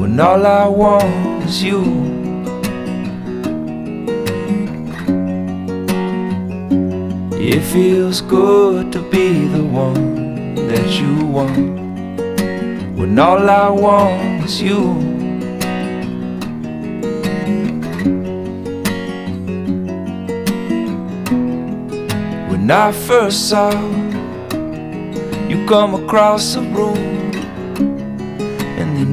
when all I want is you. It feels good to be the one that you want, when all I want is you. When I first saw you come across the room,